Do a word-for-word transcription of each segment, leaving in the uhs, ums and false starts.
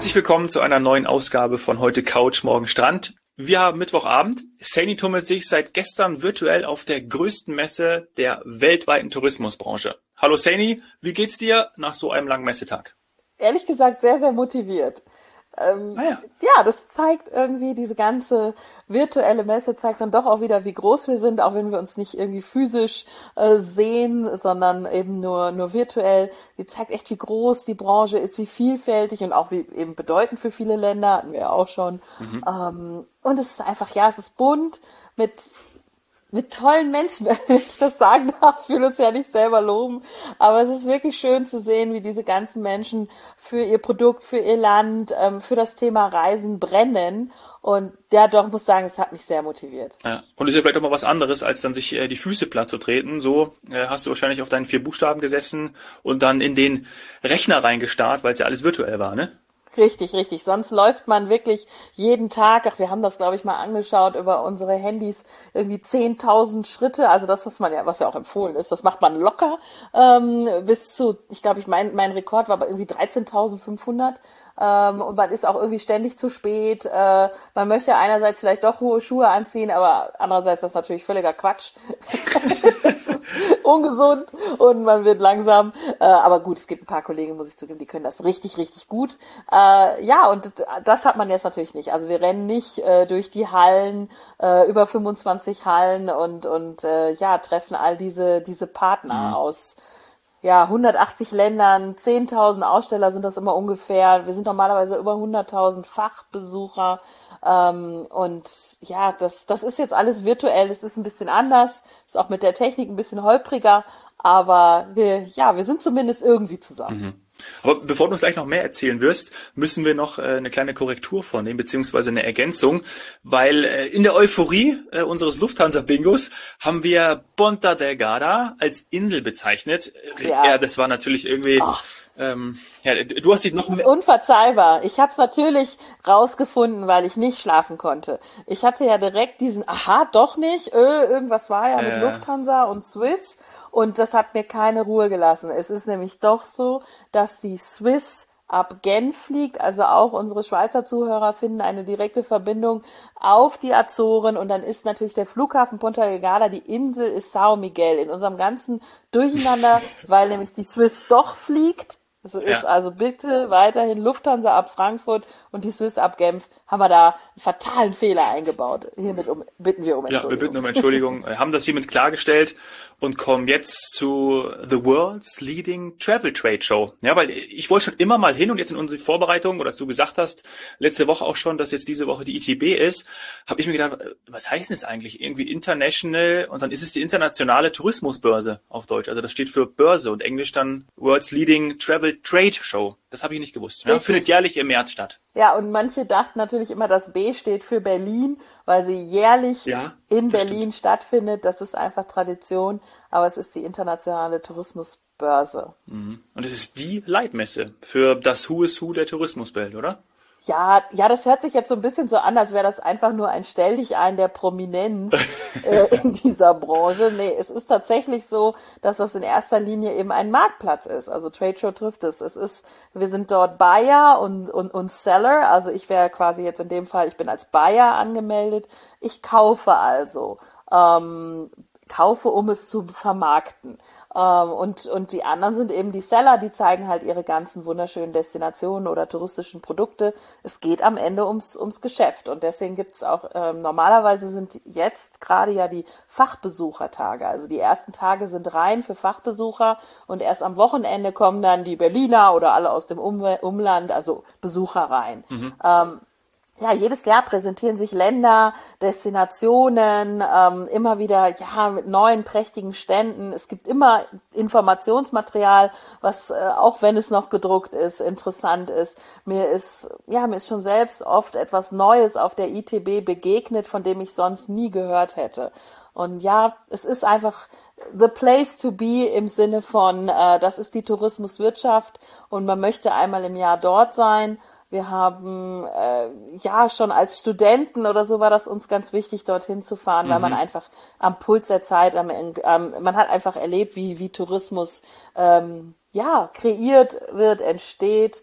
Herzlich willkommen zu einer neuen Ausgabe von Heute Couch, Morgen Strand. Wir haben Mittwochabend. Saini tummelt sich seit gestern virtuell auf der größten Messe der weltweiten Tourismusbranche. Hallo Saini, wie geht's dir nach so einem langen Messetag? Ehrlich gesagt sehr, sehr motiviert. Ähm, Ah ja. ja, das zeigt irgendwie, diese ganze virtuelle Messe zeigt dann doch auch wieder, wie groß wir sind, auch wenn wir uns nicht irgendwie physisch äh, sehen, sondern eben nur nur virtuell. Die zeigt echt, wie groß die Branche ist, wie vielfältig und auch wie eben bedeutend für viele Länder, hatten wir ja auch schon. Mhm. Ähm, und es ist einfach, ja, es ist bunt mit mit tollen Menschen, wenn ich das sagen darf. Ich will uns ja nicht selber loben, aber es ist wirklich schön zu sehen, wie diese ganzen Menschen für ihr Produkt, für ihr Land, ähm, für das Thema Reisen brennen. Und ja, doch, muss sagen, es hat mich sehr motiviert. Ja. Und ist ja vielleicht auch mal was anderes, als dann sich äh, die Füße platt zu treten. So äh, hast du wahrscheinlich auf deinen vier Buchstaben gesessen und dann in den Rechner reingestarrt, weil es ja alles virtuell war, ne? Richtig, richtig. Sonst läuft man wirklich jeden Tag, ach, wir haben das, glaube ich, mal angeschaut, über unsere Handys, irgendwie zehntausend Schritte, also das, was man ja, was ja auch empfohlen ist, das macht man locker, ähm, bis zu, ich glaube, ich mein, mein Rekord war aber irgendwie dreizehntausendfünfhundert. Ähm, und man ist auch irgendwie ständig zu spät. Äh, man möchte einerseits vielleicht doch hohe Schuhe anziehen, aber andererseits ist das natürlich völliger Quatsch. Das ist ungesund und man wird langsam. Äh, aber gut, es gibt ein paar Kollegen, muss ich zugeben, die können das richtig, richtig gut. Äh, ja, und das hat man jetzt natürlich nicht. Also wir rennen nicht äh, durch die Hallen, äh, über fünfundzwanzig Hallen und und äh, ja, treffen all diese diese Partner Mhm. aus ja, hundertachtzig Ländern, zehntausend Aussteller sind das immer ungefähr. Wir sind normalerweise über hunderttausend Fachbesucher. Ähm, und ja, das, das ist jetzt alles virtuell. Es ist ein bisschen anders, ist auch mit der Technik ein bisschen holpriger. Aber wir, ja, wir sind zumindest irgendwie zusammen. Mhm. Aber bevor du uns gleich noch mehr erzählen wirst, müssen wir noch äh, eine kleine Korrektur vornehmen, beziehungsweise eine Ergänzung, weil äh, in der Euphorie äh, unseres Lufthansa-Bingos haben wir Ponta Delgada als Insel bezeichnet. Äh, Ja. Ja, das war natürlich irgendwie, Oh. ähm, ja, du hast dich noch Das ist mehr, unverzeihbar. Ich habe es natürlich rausgefunden, weil ich nicht schlafen konnte. Ich hatte ja direkt diesen, aha, doch nicht, äh, irgendwas war ja mit äh, Lufthansa und Swiss und das hat mir keine Ruhe gelassen. Es ist nämlich doch so, dass die Swiss ab Genf fliegt, also auch unsere Schweizer Zuhörer finden eine direkte Verbindung auf die Azoren und dann ist natürlich der Flughafen Ponta Delgada, die Insel ist São Miguel in unserem ganzen Durcheinander, weil nämlich die Swiss doch fliegt. So ist ja. also bitte weiterhin Lufthansa ab Frankfurt und die Swiss ab Genf, haben wir da einen fatalen Fehler eingebaut. Hiermit um, bitten wir um Ja, wir bitten Entschuldigung. um Entschuldigung, äh, haben das hiermit klargestellt und kommen jetzt zu The World's Leading Travel Trade Show. Ja, weil ich wollte schon immer mal hin und jetzt in unsere Vorbereitung, oder dass du gesagt hast, letzte Woche auch schon, dass jetzt diese Woche die I T B ist, habe ich mir gedacht, äh, was heißt denn das eigentlich? Irgendwie International und dann ist es die internationale Tourismusbörse auf Deutsch. Also das steht für Börse und Englisch dann World's Leading Travel Trade Show. Das habe ich nicht gewusst. Ja, findet Richtig. jährlich im März statt. Ja, und manche dachten natürlich immer, das B steht für Berlin, weil sie jährlich Ja, in das Berlin stimmt. stattfindet. Das ist einfach Tradition, aber es ist die internationale Tourismusbörse. Mhm. Und es ist die Leitmesse für das Who is Who der Tourismuswelt, oder? Ja, ja, das hört sich jetzt so ein bisschen so an, als wäre das einfach nur ein Stelldichein der Prominenz äh, in dieser Branche. Nee, es ist tatsächlich so, dass das in erster Linie eben ein Marktplatz ist. Also Trade Show trifft es. Es ist, wir sind dort Buyer und, und, und Seller. Also ich wäre quasi jetzt in dem Fall, ich bin als Buyer angemeldet. Ich kaufe also. Ähm, kaufe, um es zu vermarkten. Ähm, und, und die anderen sind eben die Seller, die zeigen halt ihre ganzen wunderschönen Destinationen oder touristischen Produkte. Es geht am Ende ums, ums Geschäft. Und deswegen gibt's auch, ähm, normalerweise sind jetzt gerade ja die Fachbesuchertage. Also die ersten Tage sind rein für Fachbesucher und erst am Wochenende kommen dann die Berliner oder alle aus dem um Umland, also Besucher rein. Mhm. Ähm, Ja, jedes Jahr präsentieren sich Länder, Destinationen, ähm, immer wieder, ja, mit neuen prächtigen Ständen. Es gibt immer Informationsmaterial, was, äh, auch wenn es noch gedruckt ist, interessant ist. Mir ist, ja, mir ist schon selbst oft etwas Neues auf der I T B begegnet, von dem ich sonst nie gehört hätte. Und ja, es ist einfach the place to be im Sinne von, äh, das ist die Tourismuswirtschaft und man möchte einmal im Jahr dort sein. Wir haben, äh, ja, schon als Studenten oder so war das uns ganz wichtig, dorthin zu fahren, weil man Mhm. einfach am Puls der Zeit, am, ähm, man hat einfach erlebt, wie, wie Tourismus, ähm, ja, kreiert wird, entsteht.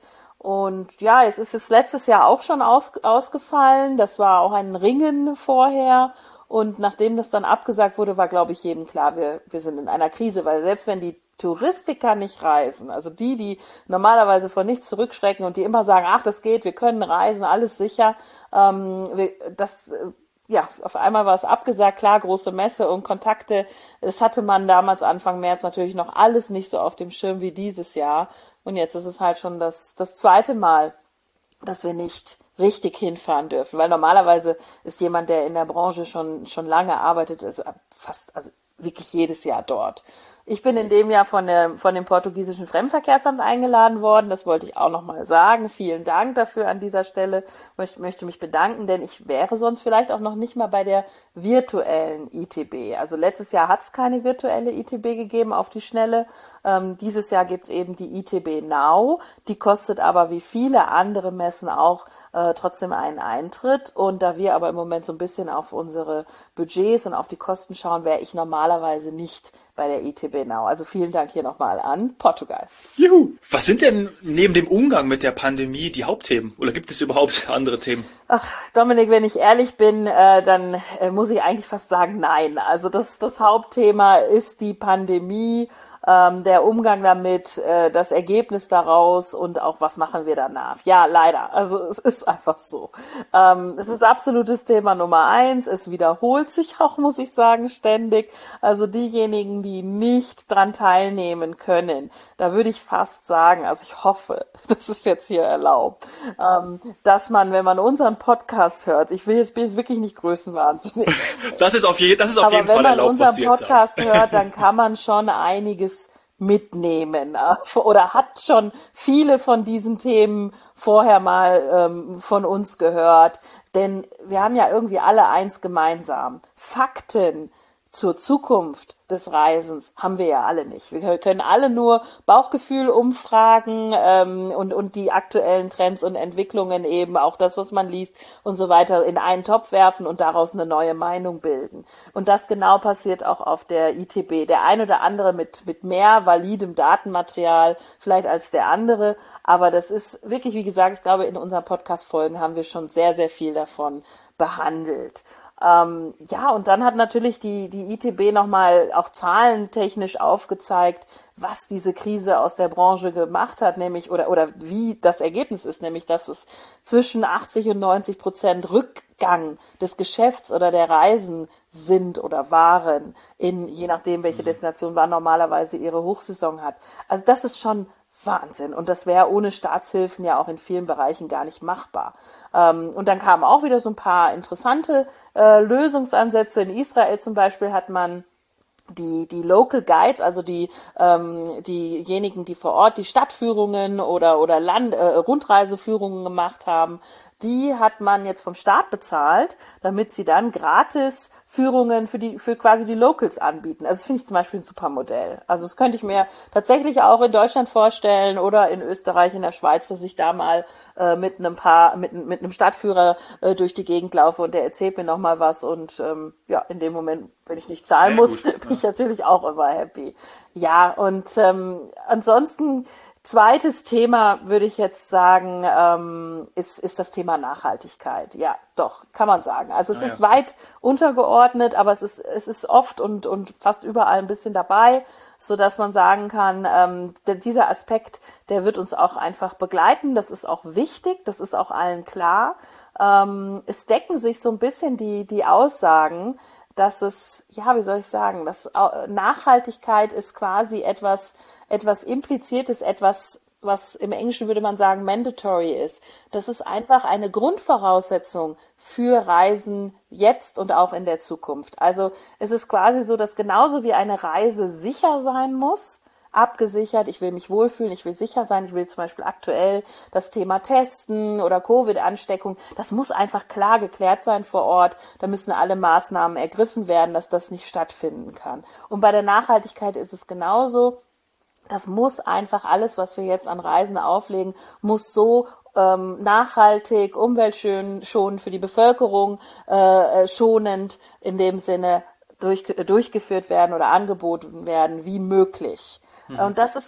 Und ja, es ist es letztes Jahr auch schon aus, ausgefallen. Das war auch ein Ringen vorher. Und nachdem das dann abgesagt wurde, war, glaube ich, jedem klar, wir, wir sind in einer Krise, weil selbst wenn die Touristiker nicht reisen, also die, die normalerweise vor nichts zurückschrecken und die immer sagen, ach, das geht, wir können reisen, alles sicher, ähm, wir, das, ja, auf einmal war es abgesagt, klar, große Messe und Kontakte, das hatte man damals Anfang März natürlich noch alles nicht so auf dem Schirm wie dieses Jahr. Und jetzt ist es halt schon das, das zweite Mal, dass wir nicht richtig hinfahren dürfen, weil normalerweise ist jemand, der in der Branche schon schon lange arbeitet, ist fast, also wirklich jedes Jahr dort. Ich bin in dem Jahr von der von dem portugiesischen Fremdenverkehrsamt eingeladen worden. Das wollte ich auch noch mal sagen. Vielen Dank dafür an dieser Stelle. Ich möchte mich bedanken, denn ich wäre sonst vielleicht auch noch nicht mal bei der virtuellen I T B. Also letztes Jahr hat es keine virtuelle I T B gegeben auf die Schnelle. Ähm, dieses Jahr gibt es eben die I T B Now. Die kostet aber wie viele andere Messen auch äh, trotzdem einen Eintritt. Und da wir aber im Moment so ein bisschen auf unsere Budgets und auf die Kosten schauen, wäre ich normalerweise nicht bei der I T B Now. Also vielen Dank hier nochmal an Portugal. Juhu. Was sind denn neben dem Umgang mit der Pandemie die Hauptthemen? Oder gibt es überhaupt andere Themen? Ach, Dominik, wenn ich ehrlich bin, äh, dann äh, muss ich eigentlich fast sagen, nein. Also das, das Hauptthema ist die Pandemie, ähm, der Umgang damit, äh, das Ergebnis daraus und auch, was machen wir danach. Ja, leider. Also es ist einfach so. Ähm, es ist absolutes Thema Nummer eins. Es wiederholt sich auch, muss ich sagen, ständig. Also diejenigen, die nicht dran teilnehmen können, da würde ich fast sagen, also ich hoffe, das ist jetzt hier erlaubt, ähm, dass man, wenn man unseren Podcast hört, ich will jetzt, bin jetzt wirklich nicht größenwahnsinnig. Das ist auf, je, das ist auf jeden Fall erlaubt, was du jetzt sagst. Aber wenn man unseren Podcast hört, dann kann man schon einiges mitnehmen oder hat schon viele von diesen Themen vorher mal ähm, von uns gehört. Denn wir haben ja irgendwie alle eins gemeinsam. Fakten zur Zukunft des Reisens haben wir ja alle nicht. Wir können alle nur Bauchgefühl umfragen ähm, und, und die aktuellen Trends und Entwicklungen eben, auch das, was man liest und so weiter, in einen Topf werfen und daraus eine neue Meinung bilden. Und das genau passiert auch auf der I T B. Der ein oder andere mit, mit mehr validem Datenmaterial vielleicht als der andere, aber das ist wirklich, wie gesagt, ich glaube, in unseren Podcast-Folgen haben wir schon sehr, sehr viel davon behandelt. Ähm, ja, und dann hat natürlich die, die I T B nochmal auch zahlentechnisch aufgezeigt, was diese Krise aus der Branche gemacht hat, nämlich, oder, oder wie das Ergebnis ist, nämlich, dass es zwischen achtzig und neunzig Prozent Rückgang des Geschäfts oder der Reisen sind oder waren, in, je nachdem, welche Destination man normalerweise ihre Hochsaison hat. Also das ist schon Wahnsinn. Und das wäre ohne Staatshilfen ja auch in vielen Bereichen gar nicht machbar. Ähm, und dann kamen auch wieder so ein paar interessante äh, Lösungsansätze. In Israel zum Beispiel hat man die die Local Guides, also die ähm, diejenigen, die vor Ort die Stadtführungen oder oder Land äh, Rundreiseführungen gemacht haben, die hat man jetzt vom Staat bezahlt, damit sie dann gratis Führungen für die für quasi die Locals anbieten. Also das finde ich zum Beispiel ein super Modell. Also das könnte ich mir tatsächlich auch in Deutschland vorstellen oder in Österreich, in der Schweiz, dass ich da mal äh, mit einem paar mit mit einem Stadtführer äh, durch die Gegend laufe und der erzählt mir noch mal was und ähm, ja, in dem Moment, wenn ich nicht zahlen Sehr muss, gut, bin ich natürlich auch immer happy. Ja, und ähm, ansonsten zweites Thema, würde ich jetzt sagen, ähm, ist, ist das Thema Nachhaltigkeit. Ja, doch, kann man sagen. Also es Ah, ist ja. weit untergeordnet, aber es ist, es ist oft und, und fast überall ein bisschen dabei, so dass man sagen kann, ähm, der, dieser Aspekt, der wird uns auch einfach begleiten. Das ist auch wichtig, das ist auch allen klar. Ähm, es decken sich so ein bisschen die, die Aussagen, dass es, ja, wie soll ich sagen, dass Nachhaltigkeit ist quasi etwas, etwas Impliziertes, etwas, was im Englischen würde man sagen mandatory ist. Das ist einfach eine Grundvoraussetzung für Reisen jetzt und auch in der Zukunft. Also es ist quasi so, dass genauso wie eine Reise sicher sein muss, abgesichert, ich will mich wohlfühlen, ich will sicher sein, ich will zum Beispiel aktuell das Thema Testen oder Covid-Ansteckung, das muss einfach klar geklärt sein vor Ort, da müssen alle Maßnahmen ergriffen werden, dass das nicht stattfinden kann. Und bei der Nachhaltigkeit ist es genauso, das muss einfach alles, was wir jetzt an Reisen auflegen, muss so ähm, nachhaltig, umweltschonend für die Bevölkerung, äh, schonend in dem Sinne durch, durchgeführt werden oder angeboten werden, wie möglich. Und das ist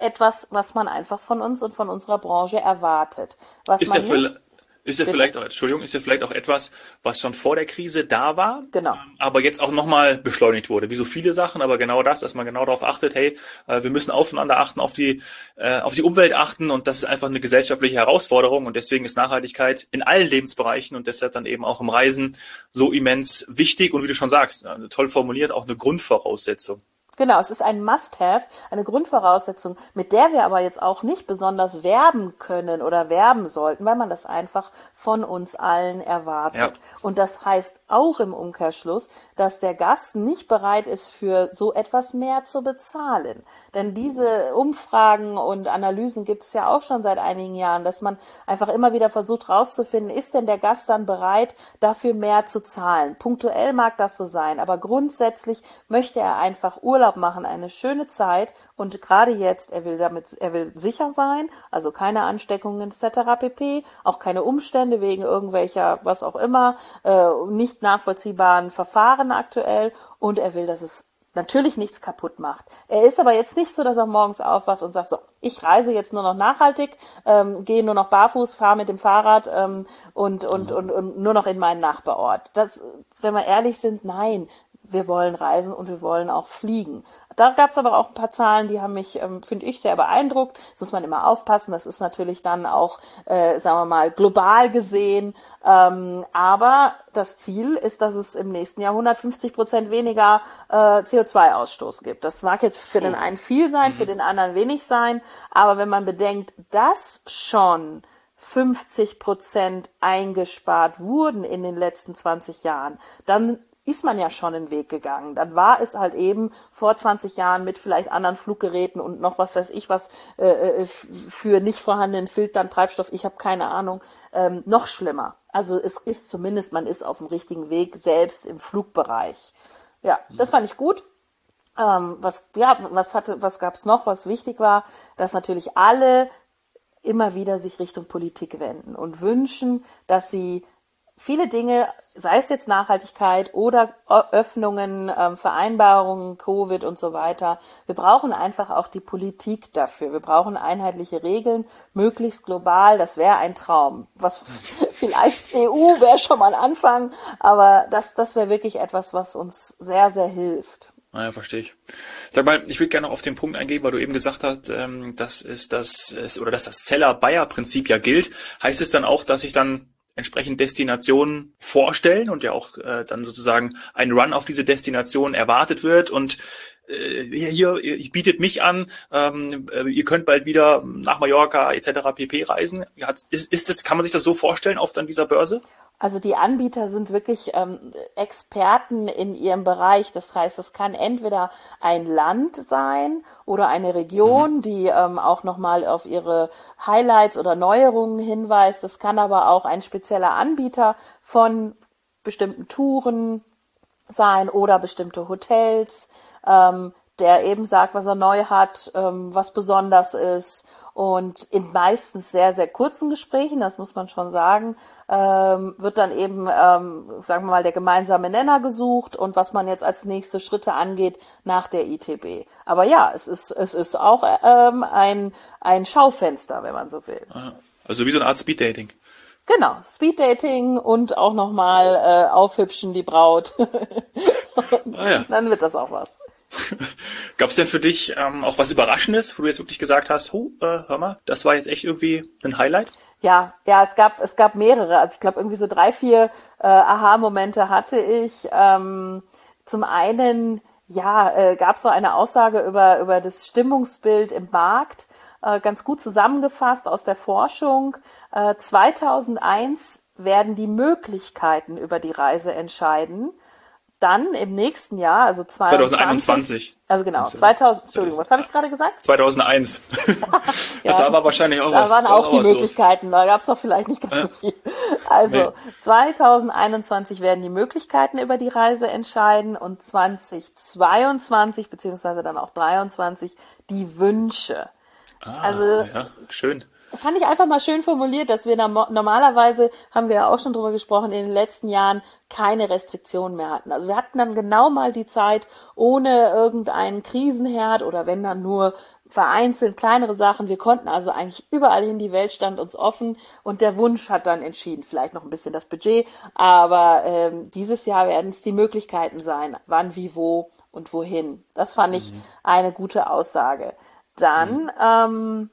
etwas, was man einfach von uns und von unserer Branche erwartet. Was Ist ja, man nicht, ist ja bitte? vielleicht auch, Entschuldigung, ist ja vielleicht auch etwas, was schon vor der Krise da war, Genau. aber jetzt auch nochmal beschleunigt wurde. Wie so viele Sachen, aber genau das, dass man genau darauf achtet, hey, äh, wir müssen aufeinander achten, auf die, äh, auf die Umwelt achten, und das ist einfach eine gesellschaftliche Herausforderung, und deswegen ist Nachhaltigkeit in allen Lebensbereichen und deshalb dann eben auch im Reisen so immens wichtig und, wie du schon sagst, äh, toll formuliert, auch eine Grundvoraussetzung. Genau, es ist ein Must-have, eine Grundvoraussetzung, mit der wir aber jetzt auch nicht besonders werben können oder werben sollten, weil man das einfach von uns allen Ja, erwartet. Und das heißt auch im Umkehrschluss, dass der Gast nicht bereit ist, für so etwas mehr zu bezahlen. Denn diese Umfragen und Analysen gibt es ja auch schon seit einigen Jahren, dass man einfach immer wieder versucht herauszufinden, ist denn der Gast dann bereit, dafür mehr zu zahlen? Punktuell mag das so sein, aber grundsätzlich möchte er einfach Urlaub machen, eine schöne Zeit, und gerade jetzt, er will damit, er will sicher sein, also keine Ansteckungen et cetera pp., auch keine Umstände wegen irgendwelcher, was auch immer, äh, nicht nachvollziehbaren Verfahren aktuell, und er will, dass es natürlich nichts kaputt macht. Er ist aber jetzt nicht so, dass er morgens aufwacht und sagt, so, ich reise jetzt nur noch nachhaltig, ähm, gehe nur noch barfuß, fahre mit dem Fahrrad ähm, und, und, und, und nur noch in meinen Nachbarort. Das, wenn wir ehrlich sind, nein. Wir wollen reisen und wir wollen auch fliegen. Da gab es aber auch ein paar Zahlen, die haben mich, ähm, finde ich, sehr beeindruckt. Das muss man immer aufpassen. Das ist natürlich dann auch, äh, sagen wir mal, global gesehen. Ähm, aber das Ziel ist, dass es im nächsten Jahr hundertfünfzig Prozent weniger äh, C O zwei Ausstoß gibt. Das mag jetzt für den einen viel sein, für den anderen wenig sein. Aber wenn man bedenkt, dass schon fünfzig Prozent eingespart wurden in den letzten zwanzig Jahren, dann ist man ja schon einen Weg gegangen. Dann war es halt eben vor zwanzig Jahren mit vielleicht anderen Fluggeräten und noch was weiß ich was äh, für nicht vorhandenen Filtern, Treibstoff, ich habe keine Ahnung, ähm, noch schlimmer. Also es ist zumindest, man ist auf dem richtigen Weg, selbst im Flugbereich. Ja, das fand ich gut. Ähm, was ja, was hatte, was gab's noch, was wichtig war, dass natürlich alle immer wieder sich Richtung Politik wenden und wünschen, dass sie viele Dinge, sei es jetzt Nachhaltigkeit oder Öffnungen, ähm, Vereinbarungen, Covid und so weiter, wir brauchen einfach auch die Politik dafür. Wir brauchen einheitliche Regeln, möglichst global, das wäre ein Traum. Was vielleicht E U wäre schon mal ein Anfang, aber das, das wäre wirklich etwas, was uns sehr, sehr hilft. Naja, verstehe ich. Sag mal, ich würde gerne noch auf den Punkt eingehen, weil du eben gesagt hast, ähm, dass es das ist, oder dass das Zeller-Bayer-Prinzip ja gilt. Heißt es dann auch, dass ich dann entsprechend Destinationen vorstellen und ja auch äh, dann sozusagen ein Run auf diese Destination erwartet wird und äh, hier, ihr bietet mich an, ähm, äh, ihr könnt bald wieder nach Mallorca et cetera pp. Reisen. Ist, ist das, kann man sich das so vorstellen auf dann dieser Börse? Also die Anbieter sind wirklich ähm, Experten in ihrem Bereich. Das heißt, es kann entweder ein Land sein oder eine Region, mhm. die ähm, auch nochmal auf ihre Highlights oder Neuerungen hinweist. Es kann aber auch ein spezieller Anbieter von bestimmten Touren sein oder bestimmte Hotels, ähm, der eben sagt, was er neu hat, ähm, was besonders ist. Und in meistens sehr, sehr kurzen Gesprächen, das muss man schon sagen, ähm, wird dann eben, ähm, sagen wir mal, der gemeinsame Nenner gesucht und was man jetzt als nächste Schritte angeht nach der I T B. Aber ja, es ist, es ist auch ähm, ein, ein Schaufenster, wenn man so will. Also wie so eine Art Speeddating. Genau, Speeddating und auch nochmal äh, aufhübschen die Braut. Ah, ja. Dann wird das auch was. Gab es denn für dich ähm, auch was Überraschendes, wo du jetzt wirklich gesagt hast, oh, äh, hör mal, das war jetzt echt irgendwie ein Highlight? Ja, ja, es gab es gab mehrere. Also ich glaube irgendwie so drei, vier äh, Aha-Momente hatte ich. Ähm, zum einen, ja, äh, gab es so eine Aussage über über das Stimmungsbild im Markt, äh, ganz gut zusammengefasst aus der Forschung. Äh, zweitausendeins werden die Möglichkeiten über die Reise entscheiden. Dann im nächsten Jahr, also zwanzig einundzwanzig. Also genau, zweitausend, Entschuldigung, was habe ich gerade gesagt? zweitausendeins. Ja, da war wahrscheinlich auch da was. Da waren auch die los. Möglichkeiten, da gab es doch vielleicht nicht ganz ja. so viel. Also nee. zwanzig einundzwanzig werden die Möglichkeiten über die Reise entscheiden und zwanzig zweiundzwanzig beziehungsweise dann auch dreiundzwanzig die Wünsche. Ah, also ja, schön. fand ich einfach mal schön formuliert, dass wir normalerweise, haben wir ja auch schon drüber gesprochen, in den letzten Jahren keine Restriktionen mehr hatten. Also wir hatten dann genau mal die Zeit ohne irgendeinen Krisenherd oder wenn dann nur vereinzelt kleinere Sachen. Wir konnten also eigentlich überall hin, die Welt stand uns offen und der Wunsch hat dann entschieden, vielleicht noch ein bisschen das Budget, aber ähm, dieses Jahr werden es die Möglichkeiten sein, wann, wie, wo und wohin. Das fand ich mhm. eine gute Aussage. Dann, mhm. ähm,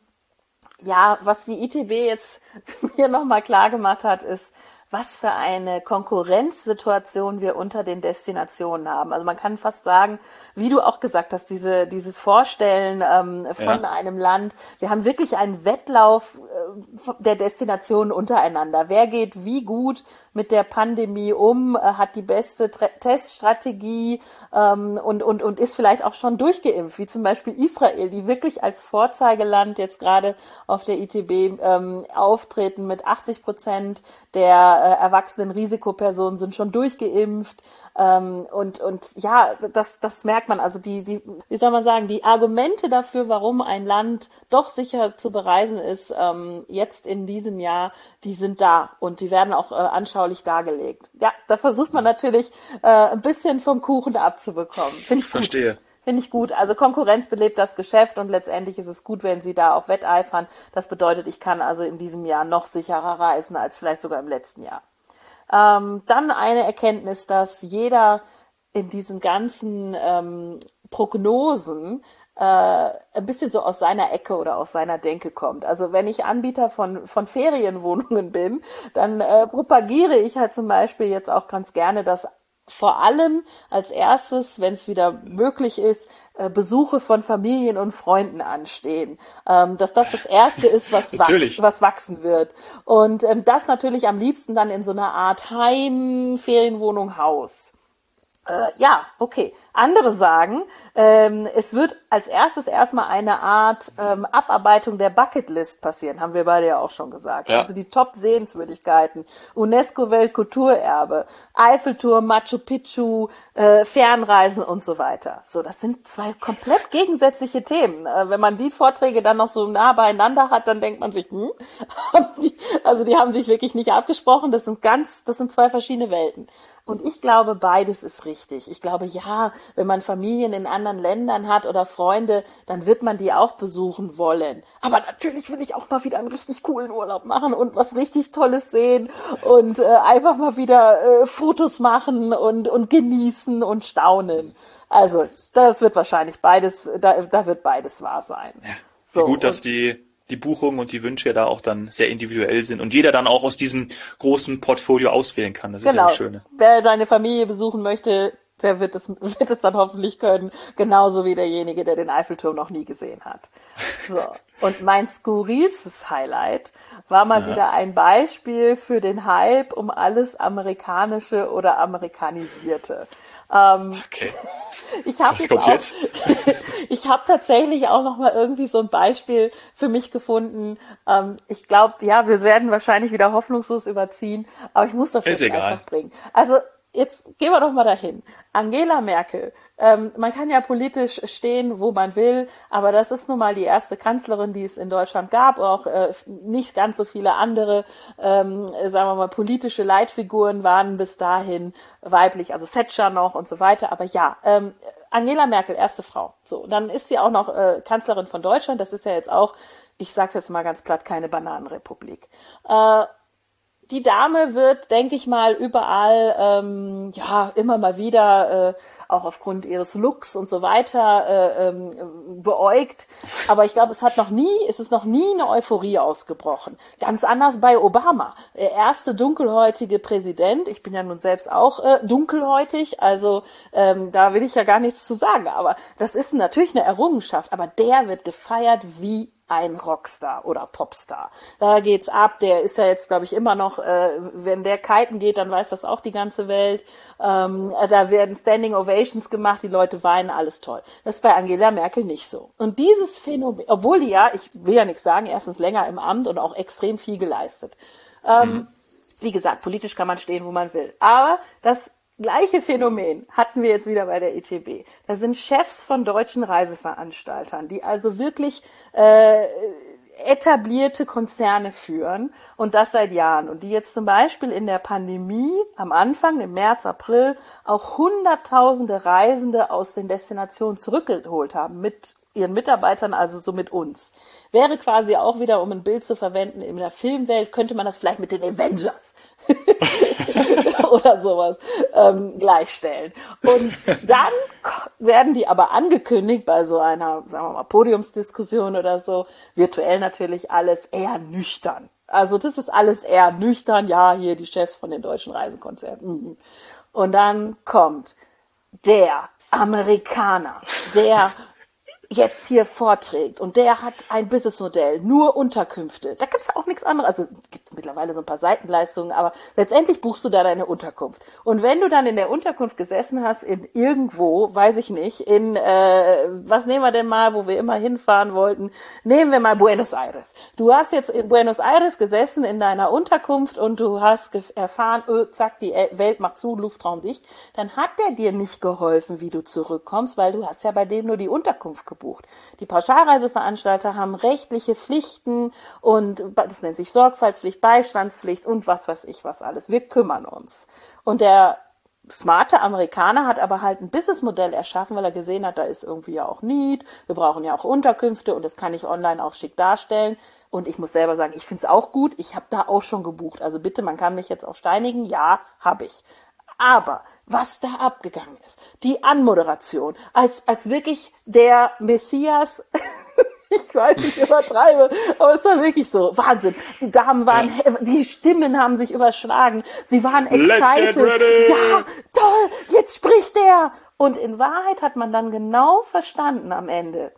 ja, was die I T B jetzt mir nochmal klar gemacht hat, ist, was für eine Konkurrenzsituation wir unter den Destinationen haben. Also man kann fast sagen, wie du auch gesagt hast, diese, dieses Vorstellen ähm, von ja. einem Land. Wir haben wirklich einen Wettlauf äh, der Destinationen untereinander. Wer geht wie gut mit der Pandemie um, äh, hat die beste Tre- Teststrategie ähm, und, und, und ist vielleicht auch schon durchgeimpft, wie zum Beispiel Israel, die wirklich als Vorzeigeland jetzt gerade auf der I T B ähm, auftreten mit achtzig Prozent der äh, erwachsenen Risikopersonen sind schon durchgeimpft ähm, und und ja, das das merkt man. Also die die wie soll man sagen, die Argumente dafür, warum ein Land doch sicher zu bereisen ist, ähm, jetzt in diesem Jahr, die sind da und die werden auch äh, anschaulich dargelegt. Ja, da versucht man natürlich äh, ein bisschen vom Kuchen abzubekommen. Finde ich gut. Verstehe. Finde ich gut. Also Konkurrenz belebt das Geschäft und letztendlich ist es gut, wenn sie da auch wetteifern. Das bedeutet, ich kann also in diesem Jahr noch sicherer reisen als vielleicht sogar im letzten Jahr. Ähm, dann eine Erkenntnis, dass jeder in diesen ganzen ähm, Prognosen äh, ein bisschen so aus seiner Ecke oder aus seiner Denke kommt. Also wenn ich Anbieter von von Ferienwohnungen bin, dann äh, propagiere ich halt zum Beispiel jetzt auch ganz gerne, dass vor allem als erstes, wenn es wieder möglich ist, äh, Besuche von Familien und Freunden anstehen. Ähm, dass das das Erste ist, was, wachs- was wachsen wird. Und ähm, das natürlich am liebsten dann in so einer Art Heim, Ferienwohnung, Haus. Äh, ja, okay. Andere sagen, ähm, es wird als erstes erstmal eine Art ähm, Abarbeitung der Bucketlist passieren, haben wir beide ja auch schon gesagt. Ja. Also die Top-Sehenswürdigkeiten, UNESCO-Weltkulturerbe, Eiffelturm, Machu Picchu, äh, Fernreisen und so weiter. So, das sind zwei komplett gegensätzliche Themen. Äh, wenn man die Vorträge dann noch so nah beieinander hat, dann denkt man sich, hm, also die haben sich wirklich nicht abgesprochen. Das sind ganz, das sind zwei verschiedene Welten. Und ich glaube, beides ist richtig. Ich glaube, ja, wenn man Familien in anderen Ländern hat oder Freunde, dann wird man die auch besuchen wollen. Aber natürlich will ich auch mal wieder einen richtig coolen Urlaub machen und was richtig Tolles sehen und äh, einfach mal wieder äh, Fotos machen und, und genießen und staunen. Also, das wird wahrscheinlich beides, da, da wird beides wahr sein. Ja, so, gut, dass die die Buchungen und die Wünsche da auch dann sehr individuell sind und jeder dann auch aus diesem großen Portfolio auswählen kann. Das ist genau. Ja das Schöne. Wer seine Familie besuchen möchte, der wird es, wird es dann hoffentlich können, genauso wie derjenige, der den Eiffelturm noch nie gesehen hat. So. Und mein skurrilstes Highlight war mal ja. wieder ein Beispiel für den Hype um alles Amerikanische oder Amerikanisierte. Ähm, okay. Ich habe jetzt, jetzt? ich habe tatsächlich auch noch mal irgendwie so ein Beispiel für mich gefunden. Ähm, ich glaube, ja, wir werden wahrscheinlich wieder hoffnungslos überziehen, aber ich muss das Ist jetzt egal. einfach bringen. Also jetzt gehen wir doch mal dahin. Angela Merkel. Ähm, man kann ja politisch stehen, wo man will, aber das ist nun mal die erste Kanzlerin, die es in Deutschland gab, auch äh, nicht ganz so viele andere, ähm, sagen wir mal, politische Leitfiguren waren bis dahin weiblich, also Thatcher noch und so weiter. Aber ja, ähm, Angela Merkel, erste Frau. So, dann ist sie auch noch äh, Kanzlerin von Deutschland. Das ist ja jetzt auch, ich sage jetzt mal ganz platt, keine Bananenrepublik. Äh, Die Dame wird, denke ich mal, überall ähm, ja immer mal wieder, äh, auch aufgrund ihres Looks und so weiter, äh, ähm, beäugt. Aber ich glaube, es hat noch nie, es ist noch nie eine Euphorie ausgebrochen. Ganz anders bei Obama. Der erste dunkelhäutige Präsident. Ich bin ja nun selbst auch äh, dunkelhäutig, also ähm, da will ich ja gar nichts zu sagen. Aber das ist natürlich eine Errungenschaft. Aber der wird gefeiert wie ein Rockstar oder Popstar. Da geht's ab. Der ist ja jetzt, glaube ich, immer noch, äh, wenn der kiten geht, dann weiß das auch die ganze Welt. Ähm, da werden Standing Ovations gemacht, die Leute weinen, alles toll. Das ist bei Angela Merkel nicht so. Und dieses Phänomen, obwohl die ja, ich will ja nichts sagen, erstens länger im Amt und auch extrem viel geleistet. Ähm, mhm. Wie gesagt, politisch kann man stehen, wo man will. Aber das gleiche Phänomen hatten wir jetzt wieder bei der I T B. Da sind Chefs von deutschen Reiseveranstaltern, die also wirklich äh, etablierte Konzerne führen und das seit Jahren und die jetzt zum Beispiel in der Pandemie am Anfang, im März, April, auch hunderttausende Reisende aus den Destinationen zurückgeholt haben mit ihren Mitarbeitern, also so mit uns. Wäre quasi auch wieder, um ein Bild zu verwenden, in der Filmwelt könnte man das vielleicht mit den Avengers oder sowas ähm, gleichstellen. Und dann werden die aber angekündigt bei so einer, sagen wir mal, Podiumsdiskussion oder so, virtuell natürlich alles eher nüchtern. Also das ist alles eher nüchtern, ja, hier die Chefs von den deutschen Reisekonzernen. Und dann kommt der Amerikaner, der jetzt hier vorträgt und der hat ein Businessmodell, nur Unterkünfte. Da gibt's ja auch nichts anderes. Also gibt's mittlerweile so ein paar Seitenleistungen, aber letztendlich buchst du da deine Unterkunft. Und wenn du dann in der Unterkunft gesessen hast, in irgendwo, weiß ich nicht, in, äh, was nehmen wir denn mal, wo wir immer hinfahren wollten, nehmen wir mal Buenos Aires. Du hast jetzt in Buenos Aires gesessen in deiner Unterkunft und du hast erfahren, öh, zack, die Welt macht zu, Luftraum dicht. Dann hat der dir nicht geholfen, wie du zurückkommst, weil du hast ja bei dem nur die Unterkunft gebucht. Die Pauschalreiseveranstalter haben rechtliche Pflichten und das nennt sich Sorgfaltspflicht, Beistandspflicht und was weiß ich was alles. Wir kümmern uns. Und der smarte Amerikaner hat aber halt ein Businessmodell erschaffen, weil er gesehen hat, da ist irgendwie ja auch Need, wir brauchen ja auch Unterkünfte und das kann ich online auch schick darstellen. Und ich muss selber sagen, ich finde es auch gut, ich habe da auch schon gebucht. Also bitte, man kann mich jetzt auch steinigen, ja, habe ich. Aber was da abgegangen ist, die Anmoderation, als als wirklich der Messias, ich weiß, ich übertreibe, aber es war wirklich so, Wahnsinn. Die Damen waren, ja. Die Stimmen haben sich überschlagen, sie waren excited. Ja, toll, jetzt spricht der. Und in Wahrheit hat man dann genau verstanden am Ende,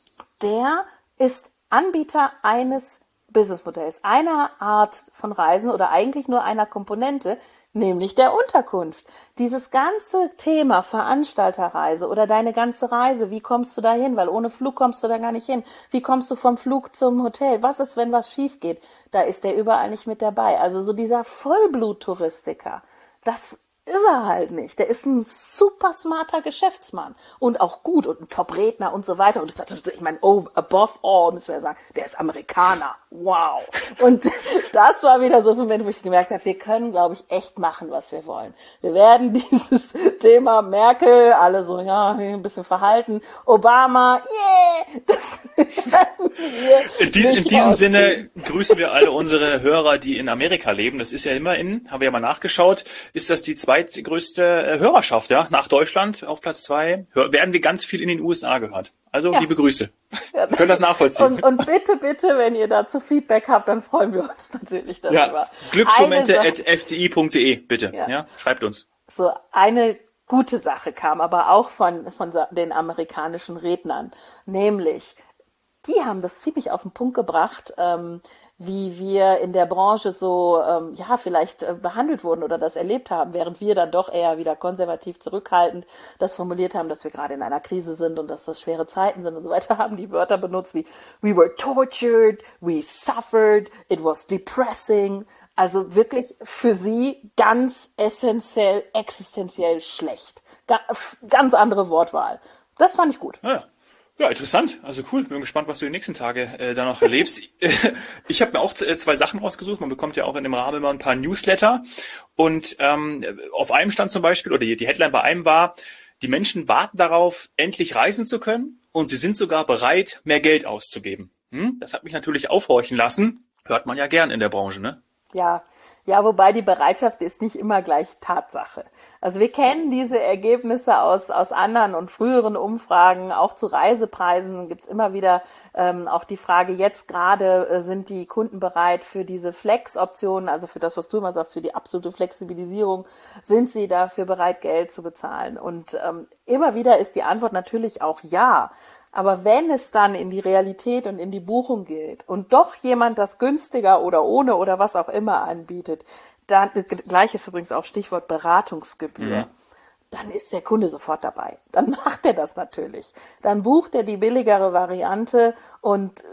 der ist Anbieter eines Businessmodells, einer Art von Reisen oder eigentlich nur einer Komponente, nämlich der Unterkunft. Dieses ganze Thema Veranstalterreise oder deine ganze Reise, wie kommst du da hin? Weil ohne Flug kommst du da gar nicht hin. Wie kommst du vom Flug zum Hotel? Was ist, wenn was schief geht? Da ist der überall nicht mit dabei. Also so dieser Vollblut-Touristiker, das ist er halt nicht. Der ist ein super smarter Geschäftsmann und auch gut und ein Top-Redner und so weiter. Und das, ich meine, oh, above all, müssen wir sagen, der ist Amerikaner. Wow. Und das war wieder so ein Moment, wo ich gemerkt habe, wir können, glaube ich, echt machen, was wir wollen. Wir werden dieses Thema Merkel, alle so, ja, ein bisschen verhalten, Obama, yeah, das werden wir in, die, in diesem Sinne grüßen wir alle unsere Hörer, die in Amerika leben. Das ist ja immerhin, haben wir ja mal nachgeschaut, ist das die zweitgrößte Hörerschaft, ja, nach Deutschland auf Platz zwei, werden wir ganz viel in den U S A gehört. Also ja. Liebe Grüße. Ja, das können das nachvollziehen. Und, und bitte, bitte, wenn ihr dazu Feedback habt, dann freuen wir uns natürlich darüber. Ja, Glücksmomente at f d i punkt d e, bitte. Ja. Ja, schreibt uns. So, eine gute Sache kam aber auch von, von den amerikanischen Rednern, nämlich, die haben das ziemlich auf den Punkt gebracht, ähm, wie wir in der Branche so, ähm, ja, vielleicht äh, behandelt wurden oder das erlebt haben, während wir dann doch eher wieder konservativ zurückhaltend das formuliert haben, dass wir gerade in einer Krise sind und dass das schwere Zeiten sind und so weiter, haben die Wörter benutzt wie we were tortured, we suffered, it was depressing. Also wirklich für sie ganz essentiell, existenziell schlecht. Ga- ganz andere Wortwahl. Das fand ich gut. Ja. Ja, interessant. Also cool. Bin gespannt, was du die nächsten Tage äh, da noch erlebst. Ich habe mir auch z- zwei Sachen rausgesucht. Man bekommt ja auch in dem Rahmen immer ein paar Newsletter. Und ähm, auf einem stand zum Beispiel, oder die, die Headline bei einem war, die Menschen warten darauf, endlich reisen zu können. Und sie sind sogar bereit, mehr Geld auszugeben. Hm? Das hat mich natürlich aufhorchen lassen. Hört man ja gern in der Branche, ne? Ja, ja, wobei die Bereitschaft ist nicht immer gleich Tatsache. Also wir kennen diese Ergebnisse aus aus anderen und früheren Umfragen, auch zu Reisepreisen gibt's immer wieder ähm, auch die Frage, jetzt gerade äh, sind die Kunden bereit für diese Flex-Optionen, also für das, was du immer sagst, für die absolute Flexibilisierung, sind sie dafür bereit, Geld zu bezahlen? Und ähm, immer wieder ist die Antwort natürlich auch ja. Aber wenn es dann in die Realität und in die Buchung geht und doch jemand das günstiger oder ohne oder was auch immer anbietet, dann, gleich ist übrigens auch Stichwort Beratungsgebühr, mhm. dann ist der Kunde sofort dabei. Dann macht er das natürlich. Dann bucht er die billigere Variante und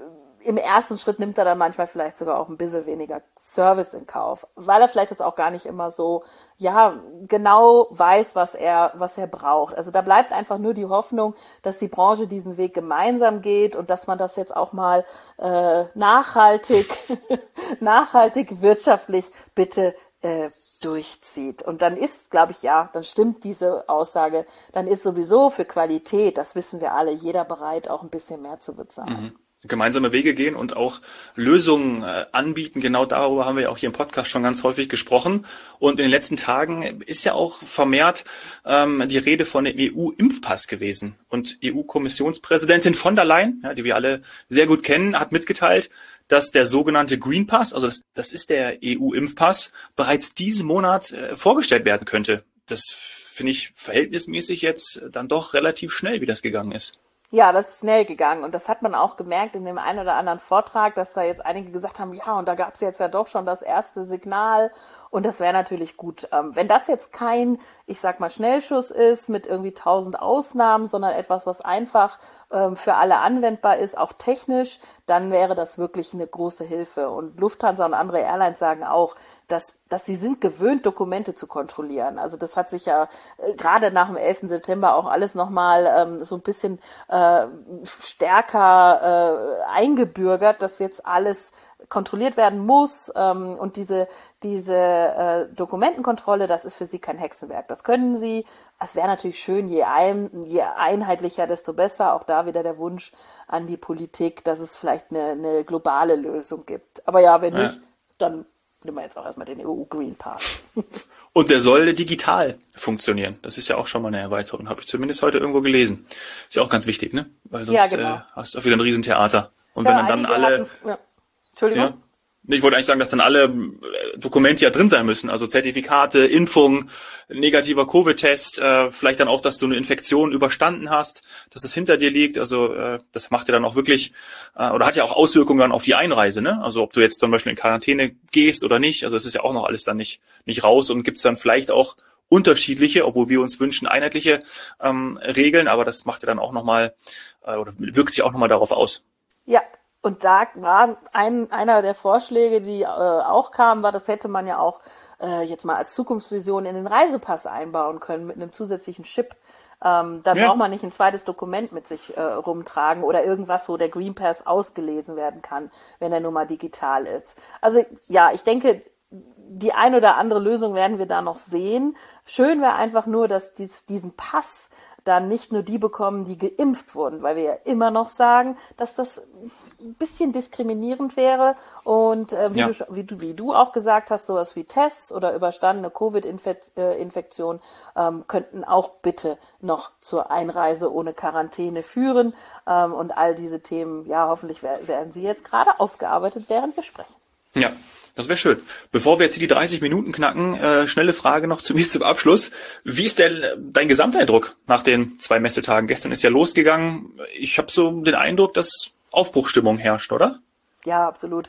im ersten Schritt nimmt er dann manchmal vielleicht sogar auch ein bisschen weniger Service in Kauf, weil er vielleicht das auch gar nicht immer so, ja, genau weiß, was er, was er braucht. Also da bleibt einfach nur die Hoffnung, dass die Branche diesen Weg gemeinsam geht und dass man das jetzt auch mal äh, nachhaltig, nachhaltig wirtschaftlich bitte äh, durchzieht. Und dann ist, glaube ich, ja, dann stimmt diese Aussage, dann ist sowieso für Qualität, das wissen wir alle, jeder bereit, auch ein bisschen mehr zu bezahlen. Mhm. Gemeinsame Wege gehen und auch Lösungen äh, anbieten. Genau darüber haben wir ja auch hier im Podcast schon ganz häufig gesprochen. Und in den letzten Tagen ist ja auch vermehrt ähm, die Rede von dem E U-Impfpass gewesen. Und E U-Kommissionspräsidentin von der Leyen, ja, die wir alle sehr gut kennen, hat mitgeteilt, dass der sogenannte Green Pass, also das, das ist der E U-Impfpass, bereits diesen Monat äh, vorgestellt werden könnte. Das finde ich verhältnismäßig jetzt dann doch relativ schnell, wie das gegangen ist. Ja, das ist schnell gegangen und das hat man auch gemerkt in dem einen oder anderen Vortrag, dass da jetzt einige gesagt haben, ja, und da gab es jetzt ja doch schon das erste Signal und das wäre natürlich gut. Ähm, wenn das jetzt kein, ich sag mal, Schnellschuss ist mit irgendwie tausend Ausnahmen, sondern etwas, was einfach ähm, für alle anwendbar ist, auch technisch, dann wäre das wirklich eine große Hilfe. Und Lufthansa und andere Airlines sagen auch, dass, dass sie sind gewöhnt, Dokumente zu kontrollieren. Also das hat sich ja äh, gerade nach dem elften September auch alles nochmal ähm, so ein bisschen äh, stärker äh, eingebürgert, dass jetzt alles kontrolliert werden muss ähm, und diese diese äh, Dokumentenkontrolle, das ist für sie kein Hexenwerk. Das können sie. Es wäre natürlich schön, je, ein, je einheitlicher, desto besser. Auch da wieder der Wunsch an die Politik, dass es vielleicht eine, eine globale Lösung gibt. Aber ja, wenn ja. nicht, dann nehmen wir jetzt auch erstmal den E U Green Pass. Und der soll digital funktionieren. Das ist ja auch schon mal eine Erweiterung. Habe ich zumindest heute irgendwo gelesen. Ist ja auch ganz wichtig, ne? Weil sonst ja, genau. äh, hast du auch wieder ein Riesentheater. Und ja, wenn dann alle... Hatten, ja. Entschuldigung? Ja. Ich wollte eigentlich sagen, dass dann alle Dokumente ja drin sein müssen, also Zertifikate, Impfung, negativer Covid-Test, äh, vielleicht dann auch, dass du eine Infektion überstanden hast, dass es hinter dir liegt. Also äh, das macht ja dann auch wirklich, äh, oder hat ja auch Auswirkungen dann auf die Einreise, ne? Also ob du jetzt zum Beispiel in Quarantäne gehst oder nicht, also es ist ja auch noch alles dann nicht nicht raus und gibt es dann vielleicht auch unterschiedliche, obwohl wir uns wünschen, einheitliche ähm, Regeln, aber das macht ja dann auch nochmal, äh, oder wirkt sich auch nochmal darauf aus. Ja. Und da war ein, einer der Vorschläge, die äh, auch kamen, war, das hätte man ja auch äh, jetzt mal als Zukunftsvision in den Reisepass einbauen können mit einem zusätzlichen Chip. Ähm, dann ja. braucht man nicht ein zweites Dokument mit sich äh, rumtragen oder irgendwas, wo der Green Pass ausgelesen werden kann, wenn er nun mal digital ist. Also ja, ich denke, die ein oder andere Lösung werden wir da noch sehen. Schön wäre einfach nur, dass dies, diesen Pass dann nicht nur die bekommen, die geimpft wurden, weil wir ja immer noch sagen, dass das ein bisschen diskriminierend wäre und äh, wie, ja. du, wie, du, wie du auch gesagt hast, sowas wie Tests oder überstandene Covid-Infektion ähm, könnten auch bitte noch zur Einreise ohne Quarantäne führen ähm, und all diese Themen, ja, hoffentlich werden sie jetzt gerade ausgearbeitet, während wir sprechen. Ja. Das wäre schön. Bevor wir jetzt hier die dreißig Minuten knacken, äh, schnelle Frage noch zu mir zum Abschluss. Wie ist denn dein Gesamteindruck nach den zwei Messetagen? Gestern ist ja losgegangen. Ich habe so den Eindruck, dass Aufbruchsstimmung herrscht, oder? Ja, absolut.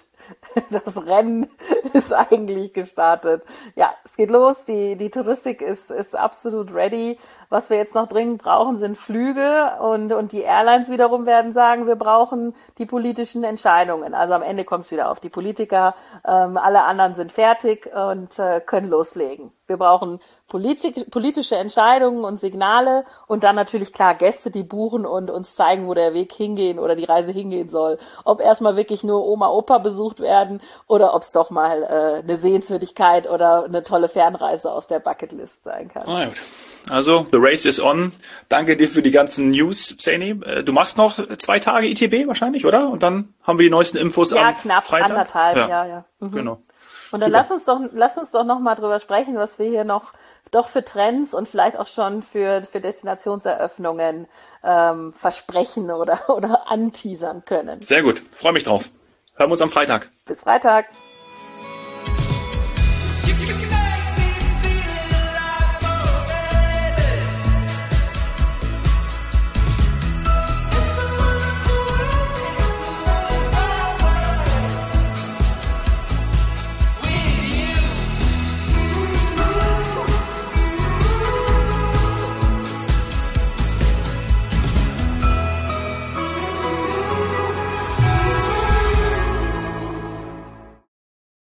Das Rennen ist eigentlich gestartet. Ja, es geht los. Die, die Touristik ist, ist absolut ready. Was wir jetzt noch dringend brauchen, sind Flüge und, und die Airlines wiederum werden sagen, wir brauchen die politischen Entscheidungen. Also am Ende kommt es wieder auf die Politiker. Ähm, alle anderen sind fertig und äh, können loslegen. Wir brauchen politik, politische Entscheidungen und Signale und dann natürlich klar Gäste, die buchen und uns zeigen, wo der Weg hingehen oder die Reise hingehen soll. Ob erstmal wirklich nur Oma, Opa besucht werden oder ob es doch mal äh, eine Sehenswürdigkeit oder eine tolle Fernreise aus der Bucketlist sein kann. Ah, gut. Also, the race is on. Danke dir für die ganzen News, Saini. Du machst noch zwei Tage I T B wahrscheinlich, oder? Und dann haben wir die neuesten Infos ja, am knapp, Freitag. Anderthalb, ja, ja. ja. Mhm. Genau. Und dann Super. lass uns doch, lass uns doch noch mal drüber sprechen, was wir hier noch doch für Trends und vielleicht auch schon für für Destinationseröffnungen ähm, versprechen oder oder anteasern können. Sehr gut, freue mich drauf. Hören wir uns am Freitag. Bis Freitag.